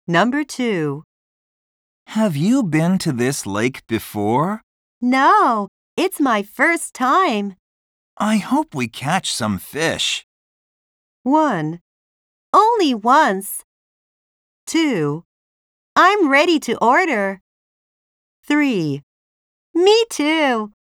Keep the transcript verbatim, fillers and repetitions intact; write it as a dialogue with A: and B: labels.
A: Number two.
B: Have you been to this lake before?
A: No, it's my first time.
B: I hope we catch some fish.
A: One. Only once. Two. I'm ready to order. Three. Me too.